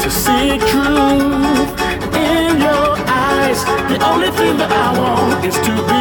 to see truth in your eyes. The only thing that I want is to be